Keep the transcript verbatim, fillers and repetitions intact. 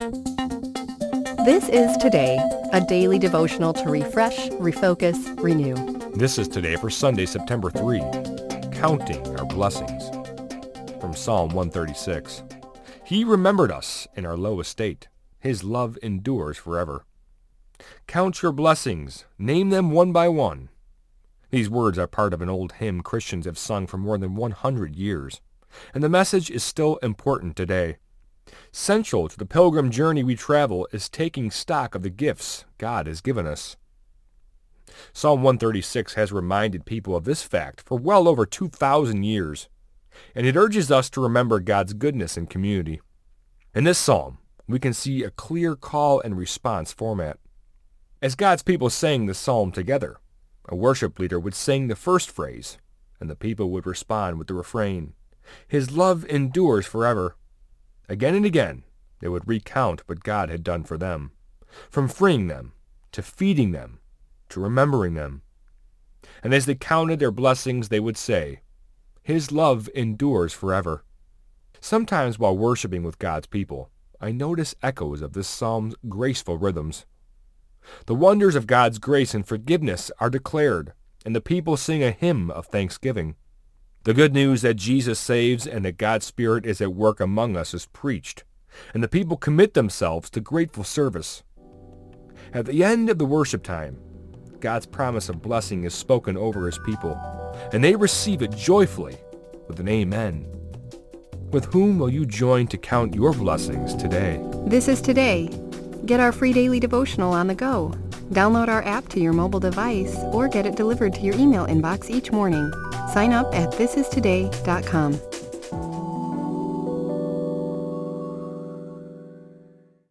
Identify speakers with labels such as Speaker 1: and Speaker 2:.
Speaker 1: This is Today, a daily devotional to refresh, refocus, renew.
Speaker 2: This is Today for Sunday, September third, Counting Our Blessings. From Psalm one thirty-six. He remembered us in our low estate. His love endures forever. Count your blessings. Name them one by one. These words are part of an old hymn Christians have sung for more than one hundred years, and the message is still important today. Central to the pilgrim journey we travel is taking stock of the gifts God has given us. Psalm one thirty-six has reminded people of this fact for well over two thousand years, and it urges us to remember God's goodness in community. In this psalm, we can see a clear call and response format. As God's people sang the psalm together, a worship leader would sing the first phrase, and the people would respond with the refrain, His love endures forever. Again and again, they would recount what God had done for them, from freeing them, to feeding them, to remembering them. And as they counted their blessings, they would say, His love endures forever. Sometimes while worshiping with God's people, I notice echoes of this psalm's graceful rhythms. The wonders of God's grace and forgiveness are declared, and the people sing a hymn of thanksgiving. The good news that Jesus saves and that God's Spirit is at work among us is preached, and the people commit themselves to grateful service. At the end of the worship time, God's promise of blessing is spoken over His people, and they receive it joyfully with an amen. With whom will you join to count your blessings today?
Speaker 1: This is Today. Get our free daily devotional on the go. Download our app to your mobile device or get it delivered to your email inbox each morning. Sign up at this is today dot com.